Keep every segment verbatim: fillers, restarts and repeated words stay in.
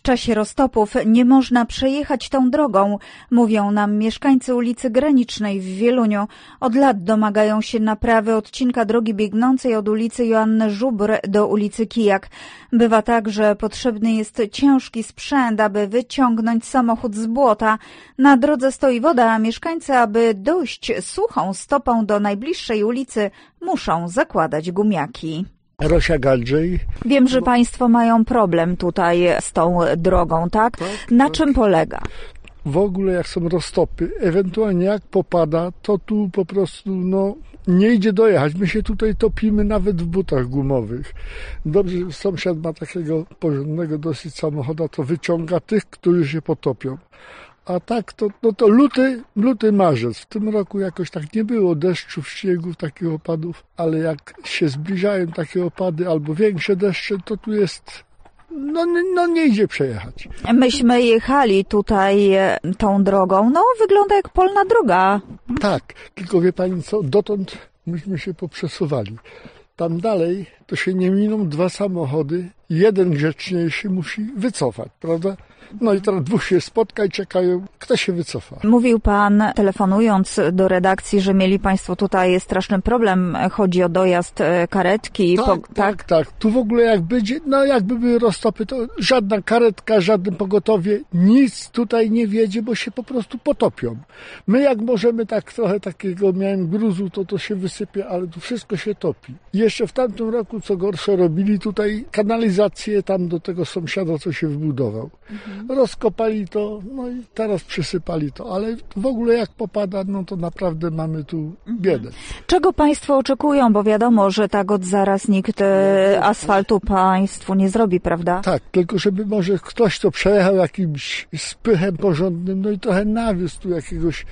W czasie roztopów nie można przejechać tą drogą, mówią nam mieszkańcy ulicy Granicznej w Wieluniu. Od lat domagają się naprawy odcinka drogi biegnącej od ulicy Joanny Żubr do ulicy Kijak. Bywa tak, że potrzebny jest ciężki sprzęt, aby wyciągnąć samochód z błota. Na drodze stoi woda, a mieszkańcy, aby dojść suchą stopą do najbliższej ulicy, muszą zakładać gumiaki. Rosia Galdrzej. Wiem, że państwo mają problem tutaj z tą drogą, tak? tak Na tak. czym polega? W ogóle jak są roztopy, ewentualnie jak popada, to tu po prostu no nie idzie dojechać. My się tutaj topimy nawet w butach gumowych. Dobrze, sąsiad ma takiego porządnego dosyć samochodu, to wyciąga tych, którzy się potopią. A tak to, no to luty, luty, marzec. W tym roku jakoś tak nie było deszczów, śniegów, takich opadów, ale jak się zbliżają takie opady albo większe deszcze, to tu jest, no, no nie idzie przejechać. Myśmy jechali tutaj tą drogą, no wygląda jak polna droga. Tak, tylko wie pani co, dotąd myśmy się poprzesuwali. Tam dalej to się nie miną dwa samochody, jeden grzeczniejszy musi wycofać, prawda? No i teraz dwóch się spotka i czekają, kto się wycofa. Mówił pan, telefonując do redakcji, że mieli państwo tutaj straszny problem, chodzi o dojazd karetki. Tak, po, tak, tak, tak. Tu w ogóle jak będzie, no jakby były roztopy, to żadna karetka, żadne pogotowie, nic tutaj nie wiedzie, bo się po prostu potopią. My jak możemy tak trochę takiego, miałem gruzu, to to się wysypie, ale tu wszystko się topi. Jeszcze w tamtym roku, co gorsze, robili tutaj kanalizację tam do tego sąsiada, co się wybudował. Mhm. Rozkopali to, no i teraz przysypali to, ale w ogóle jak popada, no to naprawdę mamy tu biedę. Czego państwo oczekują, bo wiadomo, że tak od zaraz nikt asfaltu państwu nie zrobi, prawda? Tak, tylko żeby może ktoś to przejechał jakimś spychem porządnym, no i trochę nawiózł tu jakiegoś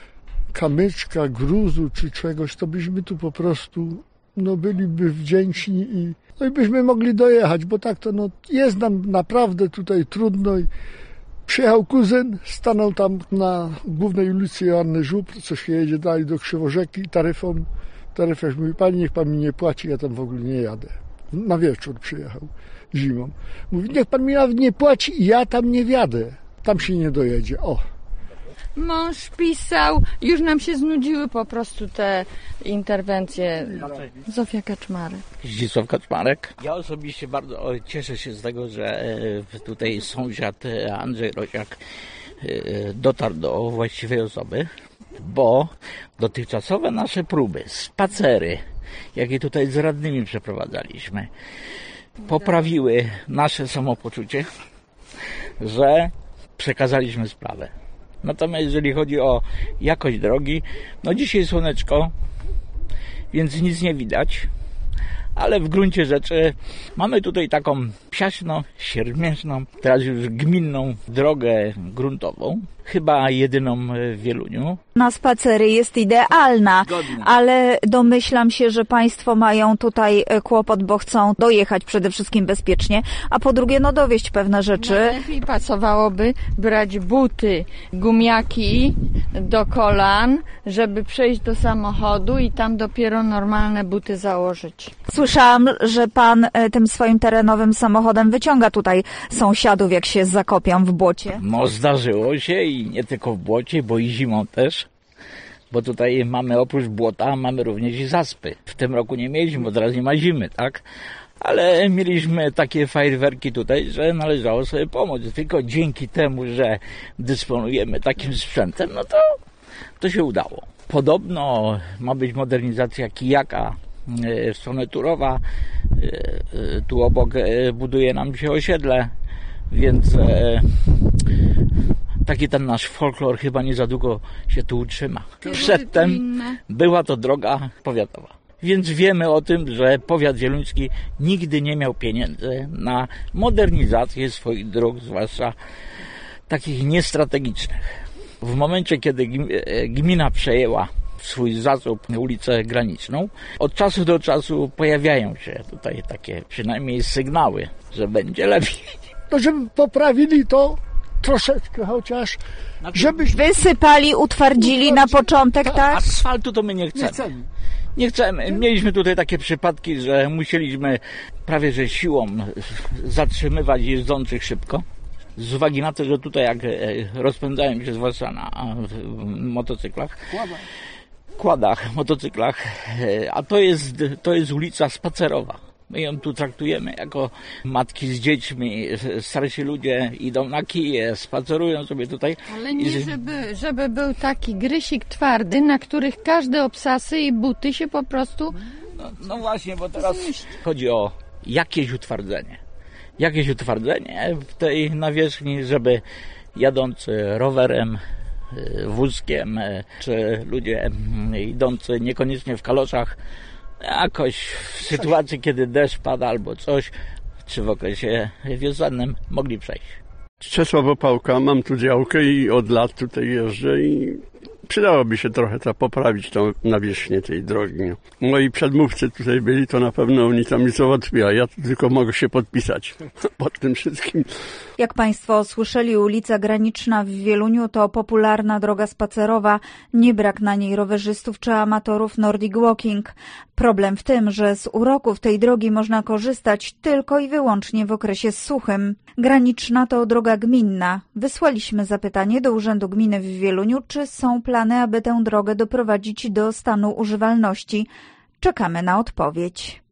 kamyczka, gruzu czy czegoś, to byśmy tu po prostu no byliby wdzięczni i no i byśmy mogli dojechać, bo tak to no jest nam naprawdę tutaj trudno. I przyjechał kuzyn, stanął tam na głównej ulicy Joanny Żubr, co się jedzie dalej do Krzyworzeki i taryfą, taryfiarz mówi, pani niech pan mi nie płaci, ja tam w ogóle nie jadę. Na wieczór przyjechał zimą. Mówi, niech pan mi nawet nie płaci i ja tam nie wjadę. Tam się nie dojedzie. O. Mąż pisał, już nam się znudziły po prostu te interwencje. Zofia Kaczmarek. Zdzisław Kaczmarek. Ja osobiście bardzo cieszę się z tego, że tutaj sąsiad Andrzej Rosiak dotarł do właściwej osoby, bo dotychczasowe nasze próby, spacery, jakie tutaj z radnymi przeprowadzaliśmy, poprawiły nasze samopoczucie, że przekazaliśmy sprawę. Natomiast jeżeli chodzi o jakość drogi, no dzisiaj słoneczko, więc nic nie widać, ale w gruncie rzeczy mamy tutaj taką psiaśno-siermiężną, teraz już gminną drogę gruntową, chyba jedyną w Wieluniu. Na spacery jest idealna, Zgodnie. Ale domyślam się, że państwo mają tutaj kłopot, bo chcą dojechać przede wszystkim bezpiecznie, a po drugie no dowieść pewne rzeczy. Najlepiej pasowałoby brać buty, gumiaki do kolan, żeby przejść do samochodu i tam dopiero normalne buty założyć. Słyszałam, że pan tym swoim terenowym samochodem wyciąga tutaj sąsiadów, jak się zakopią w błocie. No zdarzyło się i nie tylko w błocie, bo i zimą też, bo tutaj mamy oprócz błota, mamy również i zaspy. W tym roku nie mieliśmy, bo teraz nie ma zimy, tak? Ale mieliśmy takie fajerwerki tutaj, że należało sobie pomóc. Tylko dzięki temu, że dysponujemy takim sprzętem, no to, to się udało. Podobno ma być modernizacja kijaka w stronę Turowa. Tu obok buduje nam się osiedle, więc taki ten nasz folklor chyba nie za długo się tu utrzyma. Przedtem była to droga powiatowa. Więc wiemy o tym, że powiat wieluński nigdy nie miał pieniędzy na modernizację swoich dróg, zwłaszcza takich niestrategicznych. W momencie, kiedy gmina przejęła swój zasób ulicę Graniczną, od czasu do czasu pojawiają się tutaj takie przynajmniej sygnały, że będzie lepiej. No żeby poprawili to troszeczkę chociaż, żebyśmy... Wysypali, utwardzili na początek, tak? Asfaltu to my nie chcemy. Nie chcemy. Nie chcemy. Mieliśmy tutaj takie przypadki, że musieliśmy prawie że siłą zatrzymywać jeżdżących szybko, z uwagi na to, że tutaj jak rozpędzałem się zwłaszcza na motocyklach, kładach, motocyklach, a to jest, to jest ulica spacerowa. My ją tu traktujemy jako matki z dziećmi, starsi ludzie idą na kije, spacerują sobie tutaj. Ale nie, żeby, żeby był taki grysik twardy, na których każde obsasy i buty się po prostu... No, no właśnie, bo teraz chodzi o jakieś utwardzenie. Jakieś utwardzenie w tej nawierzchni, żeby jadący rowerem, wózkiem, czy ludzie idący niekoniecznie w kaloszach, jakoś w sytuacji, kiedy deszcz pada albo coś, czy w okresie wiosennym, mogli przejść. Czesław Opałka, mam tu działkę i od lat tutaj jeżdżę i przydałoby się trochę to poprawić tą nawierzchnię tej drogi. Moi przedmówcy tutaj byli, to na pewno oni tam nic załatwili, a ja tylko mogę się podpisać pod tym wszystkim. Jak Państwo słyszeli, ulica Graniczna w Wieluniu to popularna droga spacerowa. Nie brak na niej rowerzystów czy amatorów Nordic Walking. Problem w tym, że z uroków tej drogi można korzystać tylko i wyłącznie w okresie suchym. Graniczna to droga gminna. Wysłaliśmy zapytanie do Urzędu Gminy w Wieluniu, czy są plany, aby tę drogę doprowadzić do stanu używalności. Czekamy na odpowiedź.